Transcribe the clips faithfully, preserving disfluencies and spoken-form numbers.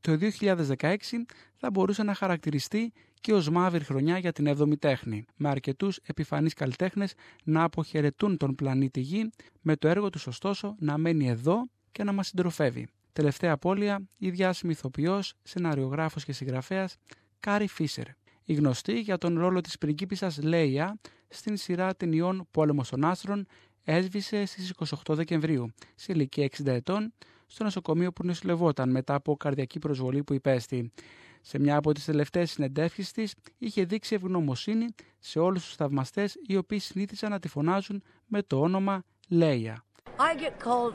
το δύο χιλιάδες δεκαέξι θα μπορούσε να χαρακτηριστεί και ως μαύρη χρονιά για την έβδομη τέχνη, με αρκετούς επιφανείς καλλιτέχνες να αποχαιρετούν τον πλανήτη Γη, με το έργο τους ωστόσο να μένει εδώ και να μας συντροφεύει. Τελευταία απώλεια, η διάσημη ηθοποιός, σεναριογράφος και συγγραφέας Κάρι Φίσερ, η γνωστή για τον ρόλο της πριγκίπισσας Λέια στην σειρά ταινιών Πόλεμος των Άστρων, έσβησε στις είκοσι οκτώ Δεκεμβρίου, σε ηλικία εξήντα ετών, στο νοσοκομείο που νοσηλευόταν μετά από καρδιακή προσβολή που υπέστη. Σε μια από τις τελευταίες συνεντεύξεις της, είχε δείξει ευγνωμοσύνη σε όλους τους θαυμαστές οι οποίοι συνήθισαν να τη φωνάζουν με το όνομα Λέια. I get called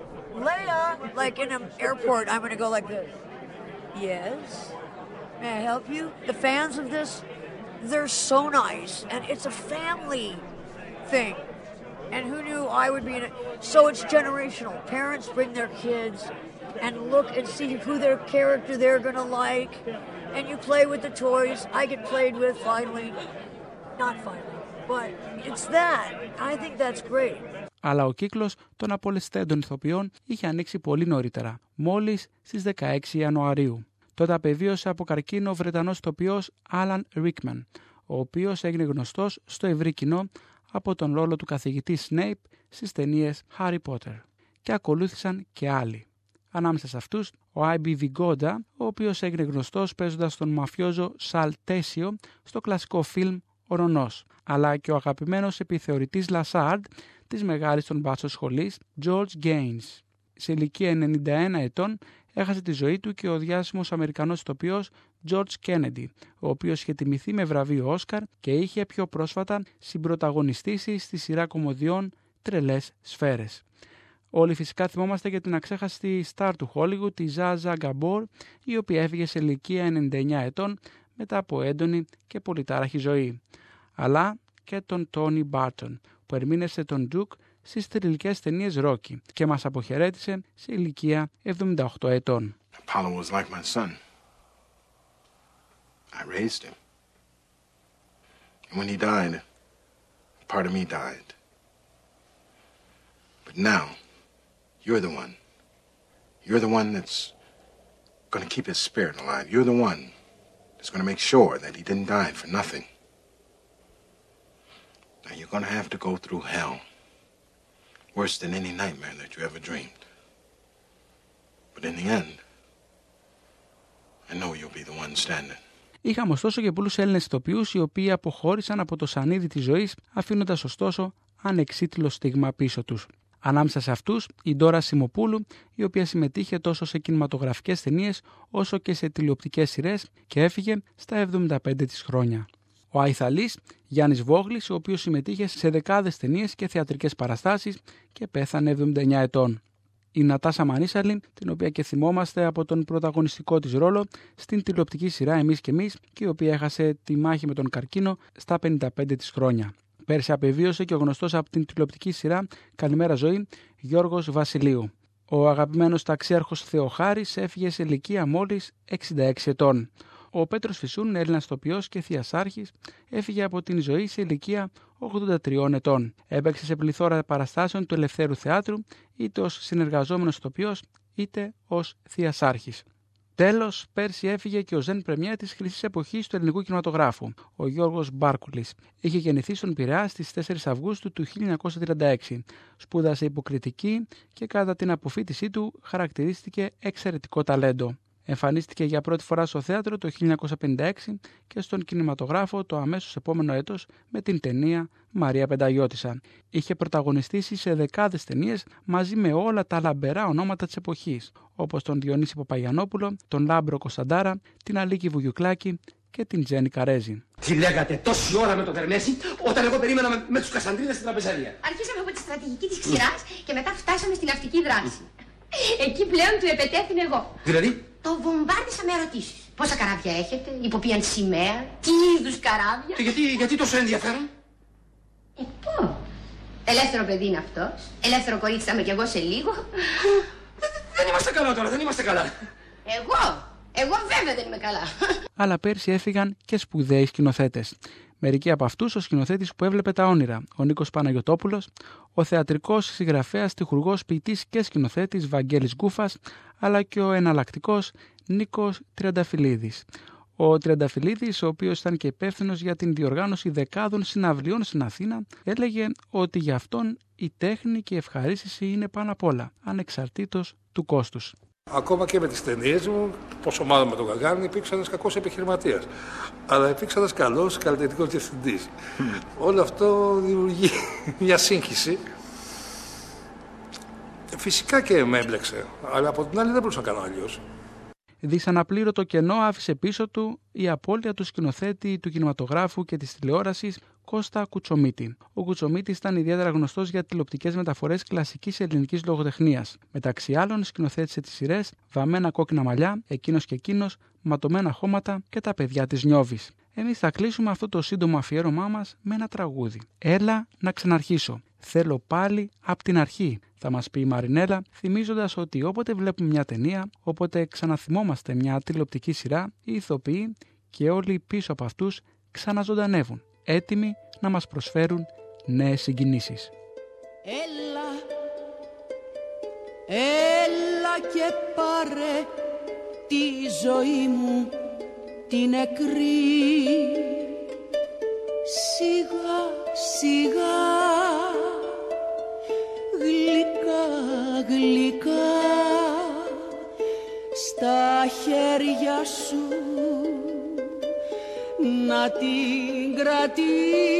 Leia, like in an airport, I'm going to go like this. Yes, may I help you? The fans of this, they're so nice, and it's a family thing. And who knew I would be in it? So it's generational. Parents bring their kids and look and see who their character they're going to like. And you play with the toys. I get played with finally. Not finally, but it's that. I think that's great. Αλλά ο κύκλος των απολεσθέντων ηθοποιών είχε ανοίξει πολύ νωρίτερα, μόλις στις δεκαέξι Ιανουαρίου. Τότε απεβίωσε από καρκίνο ο Βρετανός ηθοποιός Άλαν Ρίκμαν, ο οποίος έγινε γνωστός στο ευρύ κοινό από τον ρόλο του καθηγητή Σνέιπ στις ταινίες Harry Potter. Και ακολούθησαν και άλλοι. Ανάμεσα σε αυτούς, ο άι μπι Βιγκόντα, ο οποίος έγινε γνωστός παίζοντας τον μαφιόζο Σαλ Τέσιο στο κλασικό φιλμ «Ο Νονός», αλλά και ο αγαπημένος επιθεωρητής Λασάρντ της μεγάλης των μπάτσων σχολής, George Gaines. Σε ηλικία ενενήντα ένα ετών έχασε τη ζωή του και ο διάσημος Αμερικανός ηθοποιός George Kennedy, ο οποίος είχε τιμηθεί με βραβείο Όσκαρ και είχε πιο πρόσφατα συμπρωταγωνιστήσει στη σειρά κομμωδιών Τρελές Σφαίρες. Όλοι φυσικά θυμόμαστε για την αξέχαστη στάρ του Hollywood, τη Ζάζα Γκαμπόρ, η οποία έφυγε σε ηλικία ενενήντα εννέα ετών μετά από έντονη και πολυτάραχη ζωή. Αλλά και τον Τόνι Μπάρτον, που ερμήνευσε τον Ντουκ στις θρυλικές ταινίες Rocky και μας αποχαιρέτησε σε ηλικία εβδομήντα οκτώ ετών. Apollo was like my son. I raised him. And when he died, part of me died. But now, you're the one. You're the one that's going to keep his spirit alive. You're the one that's going to make sure that he didn't die for nothing. Now, you're going to have to go through hell. Worse than any nightmare that you ever dreamed. But in the end, I know you'll be the one standing. Είχαμε ωστόσο και πολλούς Έλληνες ηθοποιούς οι οποίοι αποχώρησαν από το σανίδι της ζωής, αφήνοντας ωστόσο ανεξίτηλο στίγμα πίσω τους. Ανάμεσα σε αυτούς η Ντόρα Σιμοπούλου, η οποία συμμετείχε τόσο σε κινηματογραφικές ταινίες όσο και σε τηλεοπτικές σειρές και έφυγε στα εβδομήντα πέντε της χρόνια. Ο αϊθαλής Γιάννης Βόγλης, ο οποίος συμμετείχε σε δεκάδες ταινίες και θεατρικές παραστάσεις και πέθανε εβδομήντα εννέα ετών. Η Νατάσα Μανίσαλη, την οποία και θυμόμαστε από τον πρωταγωνιστικό της ρόλο στην τηλεοπτική σειρά Εμείς και Εμείς και η οποία έχασε τη μάχη με τον καρκίνο στα πενήντα πέντε της χρόνια. Πέρσι απεβίωσε και ο γνωστός από την τηλεοπτική σειρά Καλημέρα Ζωή, Γιώργος Βασιλείου. Ο αγαπημένος ταξίαρχος Θεοχάρης έφυγε σε ηλικία μόλις εξήντα έξι ετών. Ο Πέτρος Φυσούν, Έλληνας ηθοποιός και θειασάρχης, έφυγε από την ζωή σε ηλικία ογδόντα τριών ετών. Έπαιξε σε πληθώρα παραστάσεων του Ελευθέρου Θεάτρου, είτε ως συνεργαζόμενος ηθοποιός, είτε ως θειασάρχης. Τέλος, πέρσι έφυγε και ο Ζεν Πρεμιέ της χρυσής εποχής του ελληνικού κινηματογράφου, ο Γιώργος Μπάρκουλης. Είχε γεννηθεί στον Πειραιά στις τέσσερις Αυγούστου του χίλια εννιακόσια τριάντα έξι. Σπούδασε υποκριτική και κατά την αποφοίτησή του χαρακτηρίστηκε εξαιρετικό ταλέντο. Εμφανίστηκε για πρώτη φορά στο θέατρο το χίλια εννιακόσια πενήντα έξι και στον κινηματογράφο το αμέσως επόμενο έτος με την ταινία Μαρία Πενταγιώτισσα. Είχε πρωταγωνιστήσει σε δεκάδες ταινίες μαζί με όλα τα λαμπερά ονόματα της εποχής, όπως τον Διονύση Παπαγιαννόπουλο, τον Λάμπρο Κωνσταντάρα, την Αλίκη Βουγιουκλάκη και την Τζέννη Καρέζη. Τι λέγατε τόση ώρα με το Βερνέση, όταν εγώ περίμενα με, με τους Κασανδρίδες στην τραπεζαρία. Αρχίσαμε από τη στρατηγική της ξηράς και μετά φτάσαμε στην ναυτική δράση. Εκεί πλέον του επετέθην εγώ. Δηλαδή? Το βομβάρδισα με ερωτήσεις. Πόσα καράβια έχετε, υπό ποιαν σημαία, τι είδους καράβια. Και γιατί, γιατί τόσο ενδιαφέρον? Ε, πώς. Ελεύθερο παιδί είναι αυτός. Ελεύθερο κορίτσι θα είμαι κι εγώ σε λίγο. Δεν, δεν είμαστε καλά τώρα, δεν είμαστε καλά. Εγώ, εγώ βέβαια δεν είμαι καλά. Αλλά πέρσι έφυγαν και σπουδαίοι σκηνοθέτες. Μερικοί από αυτούς ο σκηνοθέτης που έβλεπε τα όνειρα, ο Νίκος Παναγιωτόπουλος, ο θεατρικός συγγραφέας, τυχουργός, ποιητής και σκηνοθέτης Βαγγέλης Γκούφας, αλλά και ο εναλλακτικός Νίκος Τριανταφυλλίδης. Ο Τριανταφυλλίδης, ο οποίος ήταν και υπεύθυνος για την διοργάνωση δεκάδων συναυλιών στην Αθήνα, έλεγε ότι για αυτόν η τέχνη και η ευχαρίστηση είναι πάνω απ' όλα, ανεξαρτήτως του κόστους. Ακόμα και με τις ταινίες μου, πόσο μάλλον με τον Γαγκάριν, υπήρξα ένας κακός επιχειρηματίας. Αλλά υπήρξα ένας καλός καλλιτεχνικός διευθυντής. Mm. Όλο αυτό δημιουργεί μια σύγχυση. Φυσικά και με έμπλεξε, αλλά από την άλλη δεν μπορούσα να κάνω αλλιώς. Δυσαναπλήρωτο κενό άφησε πίσω του η απώλεια του σκηνοθέτη του κινηματογράφου και της τηλεόρασης Κώστα Κουτσομίτη. Ο Κουτσομίτης ήταν ιδιαίτερα γνωστός για τηλεοπτικές μεταφορές κλασικής ελληνικής λογοτεχνίας. Μεταξύ άλλων, σκηνοθέτησε τις σειρές Βαμμένα κόκκινα μαλλιά, Εκείνος και εκείνος, Ματωμένα χώματα και Τα παιδιά της Νιώβης. Εμείς θα κλείσουμε αυτό το σύντομο αφιέρωμά μας με ένα τραγούδι. Έλα να ξαναρχίσω. Θέλω πάλι απ' την αρχή, θα μας πει η Μαρινέλα, θυμίζοντας ότι όποτε βλέπουμε μια ταινία, όποτε ξαναθυμόμαστε μια τηλεοπτική σειρά, οι ηθοποιοί και όλοι πίσω από αυτούς ξαναζωντανεύουν, έτοιμοι να μας προσφέρουν νέες συγκινήσεις. Έλα, έλα και πάρε τη ζωή μου την νεκρή, σιγά σιγά, γλυκά γλυκά, στα χέρια σου να την κρατήσεις,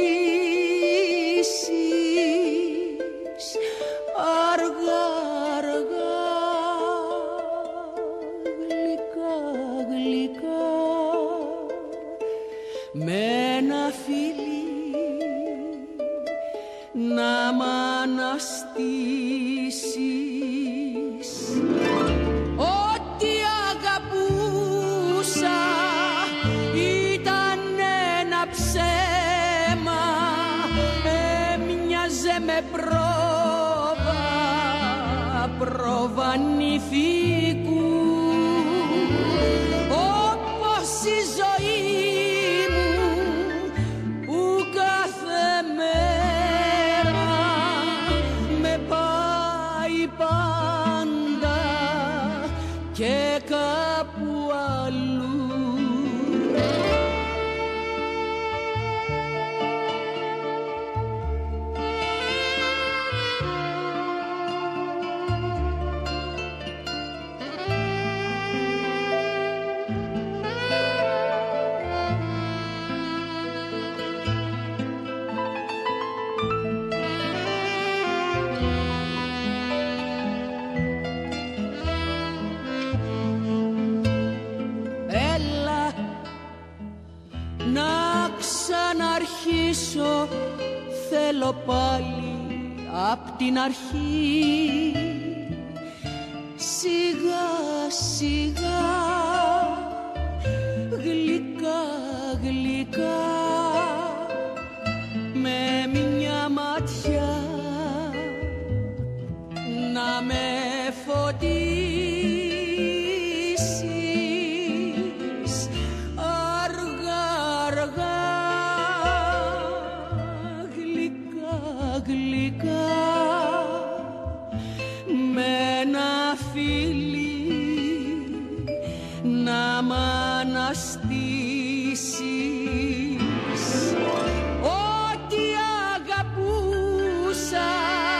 αργά αργά, γλυκά γλυκά, με ένα φιλί να μ' αναστήσεις. Ό,τι αγαπούσα ήταν ένα ψέμα, έμοιαζε με πρόβα, πρόβα νηφικού, όπως η ζωή μου που κάθε μέρα με πάει πάντα και κάπου αλλού. Ξαναρχίσω, θέλω πάλι απ' την αρχή, σιγά σιγά, γλυκά γλυκά, με μια ματιά να με φωτίσεις, αργά αργά, γλυκά, με ένα φιλί να μ' αναστήσεις. Ό,τι αγαπούσα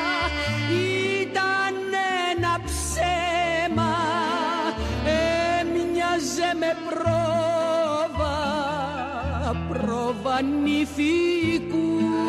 ήταν ένα ψέμα, έμοιαζε με πρόβα, πρόβα νηφικού.